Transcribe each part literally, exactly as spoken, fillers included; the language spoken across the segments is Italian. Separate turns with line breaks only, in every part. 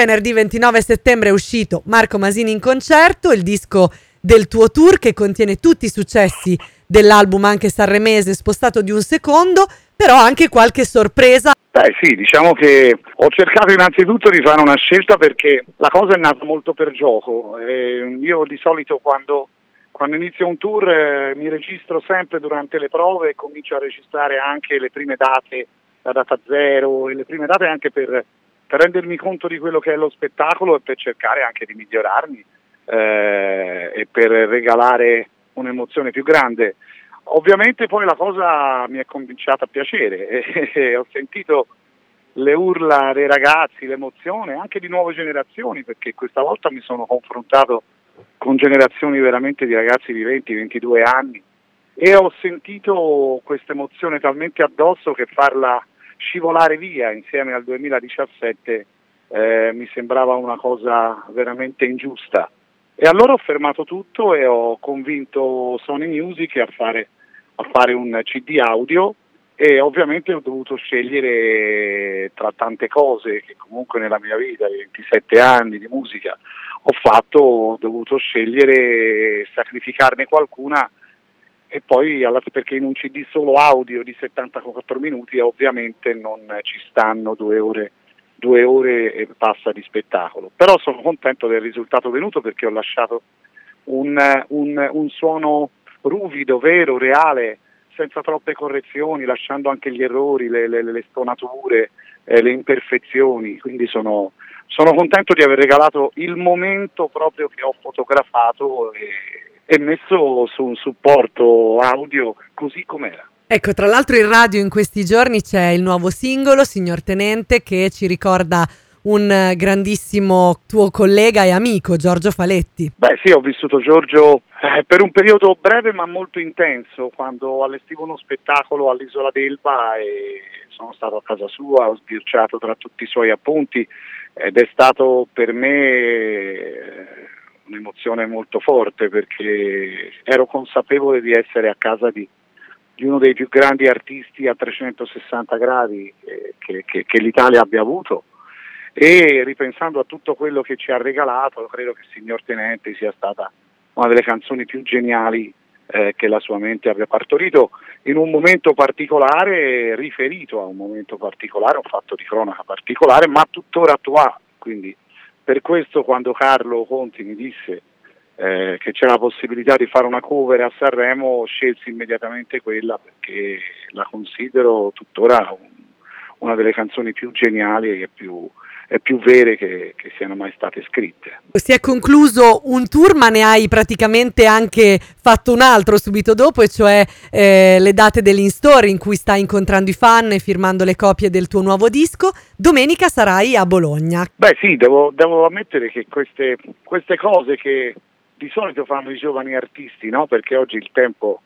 venerdì ventinove settembre è uscito Marco Masini in concerto, il disco del tuo tour che contiene tutti i successi dell'album anche sanremese spostato di un secondo, però anche qualche sorpresa.
Beh sì, diciamo che ho cercato innanzitutto di fare una scelta perché la cosa è nata molto per gioco. Eh, io di solito quando, quando inizio un tour eh, mi registro sempre durante le prove e comincio a registrare anche le prime date, la data zero e le prime date anche per, per rendermi conto di quello che è lo spettacolo e per cercare anche di migliorarmi eh, e per regalare un'emozione più grande. Ovviamente poi la cosa mi è cominciata a piacere e, e ho sentito le urla dei ragazzi, l'emozione anche di nuove generazioni, perché questa volta mi sono confrontato con generazioni veramente di ragazzi di venti ventidue anni e ho sentito questa emozione talmente addosso che farla scivolare via insieme al duemiladiciassette eh, mi sembrava una cosa veramente ingiusta. E allora ho fermato tutto e ho convinto Sony Music a fare, a fare un C D audio e ovviamente ho dovuto scegliere tra tante cose che comunque nella mia vita, i ventisette anni di musica, ho fatto, ho dovuto scegliere, sacrificarne qualcuna e poi alla, perché in un C D solo audio di settantaquattro minuti ovviamente non ci stanno due ore due ore e passa di spettacolo, però sono contento del risultato venuto perché ho lasciato un, un, un suono ruvido, vero, reale, senza troppe correzioni, lasciando anche gli errori, le, le, le stonature, eh, le imperfezioni, quindi sono, sono contento di aver regalato il momento proprio che ho fotografato e, e messo su un supporto audio così com'era.
Ecco, tra l'altro in radio in questi giorni c'è il nuovo singolo, Signor Tenente, che ci ricorda un grandissimo tuo collega e amico, Giorgio Faletti.
Beh sì, ho vissuto Giorgio eh, per un periodo breve ma molto intenso, quando allestivo uno spettacolo all'Isola d'Elba e sono stato a casa sua, ho sbirciato tra tutti i suoi appunti ed è stato per me eh, un'emozione molto forte perché ero consapevole di essere a casa di di uno dei più grandi artisti a trecentosessanta gradi eh, che, che, che l'Italia abbia avuto e ripensando a tutto quello che ci ha regalato credo che Signor Tenente sia stata una delle canzoni più geniali eh, che la sua mente abbia partorito in un momento particolare, riferito a un momento particolare, un fatto di cronaca particolare ma tuttora attuale, quindi per questo quando Carlo Conti mi disse Eh, che c'era la possibilità di fare una cover a Sanremo, scelsi immediatamente quella perché la considero tuttora un, una delle canzoni più geniali e più, e più vere che, che siano mai state scritte.
Si è concluso un tour ma ne hai praticamente anche fatto un altro subito dopo, e cioè eh, le date dell'in-store in cui stai incontrando i fan e firmando le copie del tuo nuovo disco. Domenica sarai a Bologna.
Beh sì, devo, devo ammettere che queste, queste cose che di solito fanno i giovani artisti, no? Perché oggi il tempo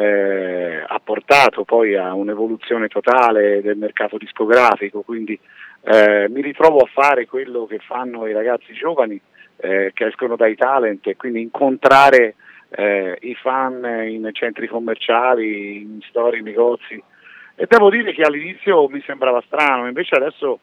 eh, ha portato poi a un'evoluzione totale del mercato discografico, quindi eh, mi ritrovo a fare quello che fanno i ragazzi giovani eh, che escono dai talent e quindi incontrare eh, i fan in centri commerciali, in store, in negozi. E devo dire che all'inizio mi sembrava strano, invece adesso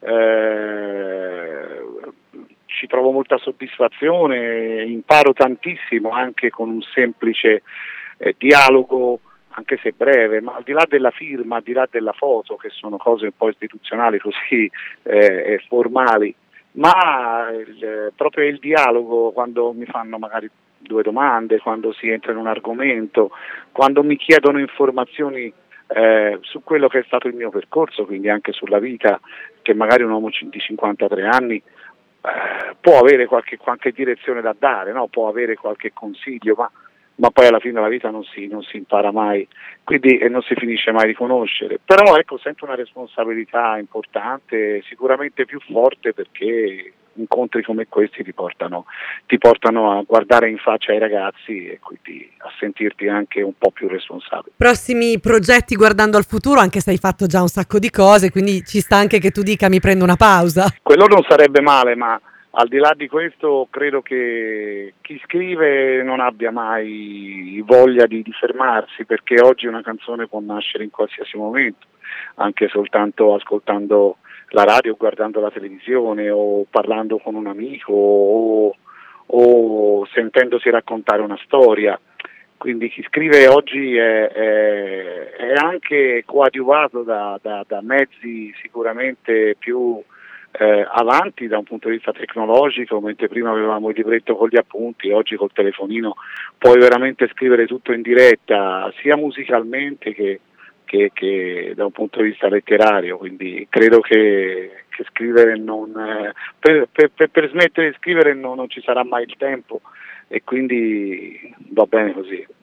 eh, ci trovo molta soddisfazione, imparo tantissimo anche con un semplice eh, dialogo, anche se breve, ma al di là della firma, al di là della foto, che sono cose un po' istituzionali così eh, formali, ma il, proprio il dialogo quando mi fanno magari due domande, quando si entra in un argomento, quando mi chiedono informazioni eh, su quello che è stato il mio percorso, quindi anche sulla vita, che magari un uomo di cinquantatré anni eh, può avere qualche, qualche direzione da dare, no? Può avere qualche consiglio, ma, ma poi alla fine della vita non si, non si impara mai, quindi e non si finisce mai di conoscere. Però ecco, sento una responsabilità importante, sicuramente più forte, perché incontri come questi ti portano, ti portano a guardare in faccia ai ragazzi e quindi a sentirti anche un po' più responsabile.
Prossimi progetti guardando al futuro, anche se hai fatto già un sacco di cose, quindi ci sta anche che tu dica mi prendo una pausa.
Quello non sarebbe male, ma al di là di questo credo che chi scrive non abbia mai voglia di, di fermarsi, perché oggi una canzone può nascere in qualsiasi momento, anche soltanto ascoltando la radio guardando la televisione o parlando con un amico o, o sentendosi raccontare una storia. Quindi chi scrive oggi è, è, è anche coadiuvato da, da, da mezzi sicuramente più eh, avanti da un punto di vista tecnologico, mentre prima avevamo il libretto con gli appunti, oggi col telefonino puoi veramente scrivere tutto in diretta, sia musicalmente che, che, che da un punto di vista letterario, quindi credo che, che scrivere non, eh, per, per, per, per smettere di scrivere non, non ci sarà mai il tempo, e quindi va bene così.